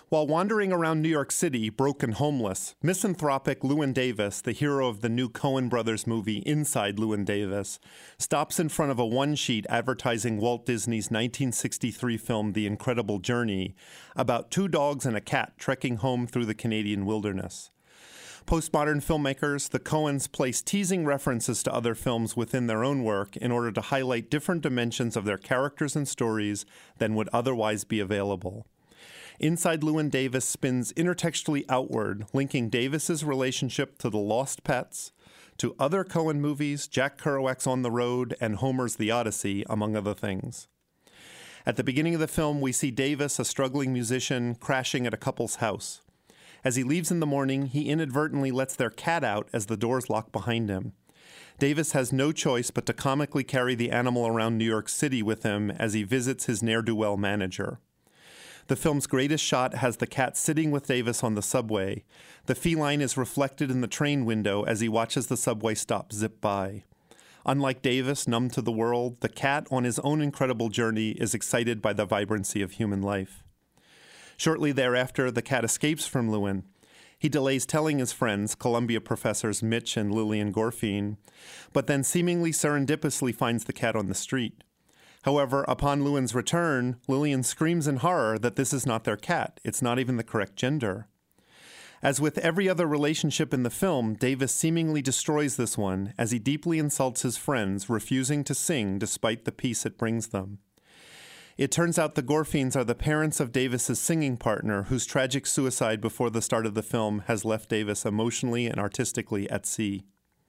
While wandering around New York City, broke and homeless, misanthropic Llewyn Davis, the hero of the new Coen Brothers movie Inside Llewyn Davis, stops in front of a one-sheet advertising Walt Disney's 1963 film The Incredible Journey, about two dogs and a cat trekking home through the Canadian wilderness. Postmodern filmmakers, the Coens place teasing references to other films within their own work in order to highlight different dimensions of their characters and stories than would otherwise be available. Inside Llewyn Davis spins intertextually outward, linking Davis's relationship to the Lost Pets, to other Coen movies, Jack Kerouac's On the Road, and Homer's The Odyssey, among other things. At the beginning of the film, we see Davis, a struggling musician, crashing at a couple's house. As he leaves in the morning, he inadvertently lets their cat out as the doors lock behind him. Davis has no choice but to comically carry the animal around New York City with him as he visits his ne'er-do-well manager. The film's greatest shot has the cat sitting with Davis on the subway. The feline is reflected in the train window as he watches the subway stop zip by. Unlike Davis, numb to the world, the cat, on his own incredible journey, is excited by the vibrancy of human life. Shortly thereafter, the cat escapes from Llewyn. He delays telling his friends, Columbia professors Mitch and Lillian Gorfien, but then seemingly serendipitously finds the cat on the street. However, upon Llewyn's return, Lillian screams in horror that this is not their cat. It's not even the correct gender. As with every other relationship in the film, Davis seemingly destroys this one as he deeply insults his friends, refusing to sing despite the peace it brings them. It turns out the Gorfiens are the parents of Davis's singing partner, whose tragic suicide before the start of the film has left Davis emotionally and artistically at sea.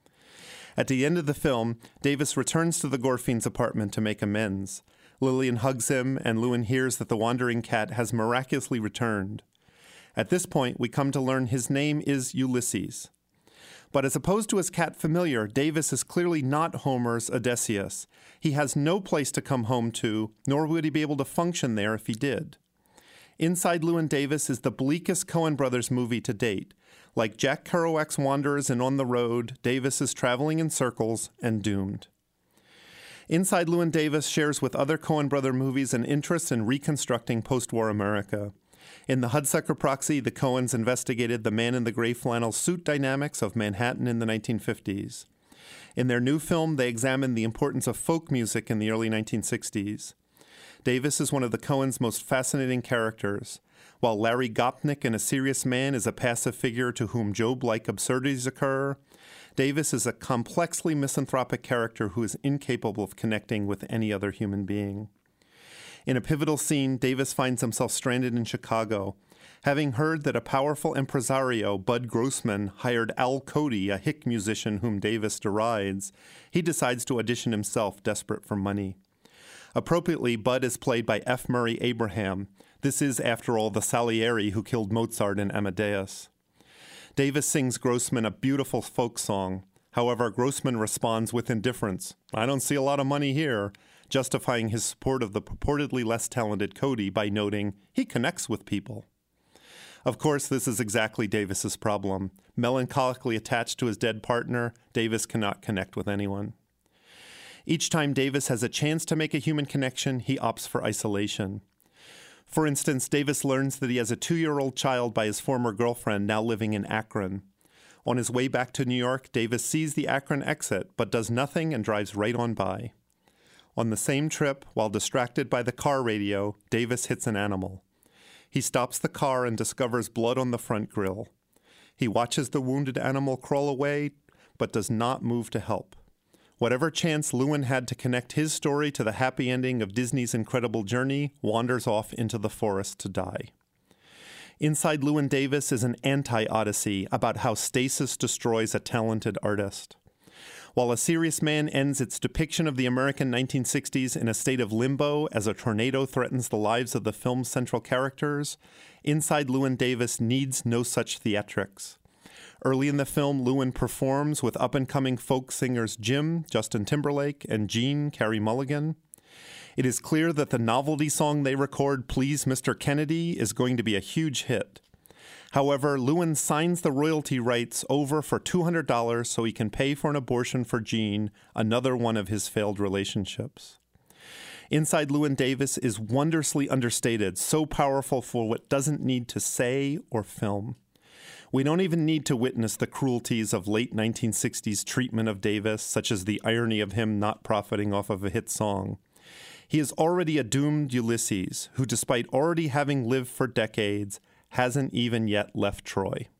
At the end of the film, Davis returns to the Gorfiens' apartment to make amends. Lillian hugs him, and Llewyn hears that the wandering cat has miraculously returned. At this point, we come to learn his name is Ulysses. But as opposed to his cat familiar, Davis is clearly not Homer's Odysseus. He has no place to come home to, nor would he be able to function there if he did. Inside Llewyn Davis is the bleakest Coen Brothers movie to date. Like Jack Kerouac's Wanderers and On the Road, Davis is traveling in circles and doomed. Inside Llewyn Davis shares with other Coen Brother movies an interest in reconstructing post-war America. In The Hudsucker Proxy, the Coens investigated the man in the gray flannel suit dynamics of Manhattan in the 1950s. In their new film, they examined the importance of folk music in the early 1960s. Davis is one of the Coens' most fascinating characters. While Larry Gopnik in A Serious Man is a passive figure to whom Job-like absurdities occur, Davis is a complexly misanthropic character who is incapable of connecting with any other human being. In a pivotal scene, Davis finds himself stranded in Chicago. Having heard that a powerful impresario, Bud Grossman, hired Al Cody, a hick musician whom Davis derides, he decides to audition himself, desperate for money. Appropriately, Bud is played by F. Murray Abraham. This is, after all, the Salieri who killed Mozart in Amadeus. Davis sings Grossman a beautiful folk song. However, Grossman responds with indifference. "I don't see a lot of money here," justifying his support of the purportedly less talented Cody by noting, "He connects with people." Of course, this is exactly Davis's problem. Melancholically attached to his dead partner, Davis cannot connect with anyone. Each time Davis has a chance to make a human connection, he opts for isolation. For instance, Davis learns that he has a 2-year-old child by his former girlfriend now living in Akron. On his way back to New York, Davis sees the Akron exit, but does nothing and drives right on by. On the same trip, while distracted by the car radio, Davis hits an animal. He stops the car and discovers blood on the front grille. He watches the wounded animal crawl away, but does not move to help. Whatever chance Llewyn had to connect his story to the happy ending of Disney's Incredible Journey wanders off into the forest to die. Inside Llewyn Davis is an anti-Odyssey about how stasis destroys a talented artist. While A Serious Man ends its depiction of the American 1960s in a state of limbo as a tornado threatens the lives of the film's central characters, Inside Llewyn Davis needs no such theatrics. Early in the film, Llewyn performs with up-and-coming folk singers Jim, Justin Timberlake, and Gene, Carey Mulligan. It is clear that the novelty song they record, Please Mr. Kennedy, is going to be a huge hit. However, Llewyn signs the royalty rights over for $200 so he can pay for an abortion for Gene, another one of his failed relationships. Inside Llewyn Davis is wondrously understated, so powerful for what doesn't need to say or film. We don't even need to witness the cruelties of late 1960s treatment of Davis, such as the irony of him not profiting off of a hit song. He is already a doomed Ulysses, who, despite already having lived for decades, hasn't even yet left Troy.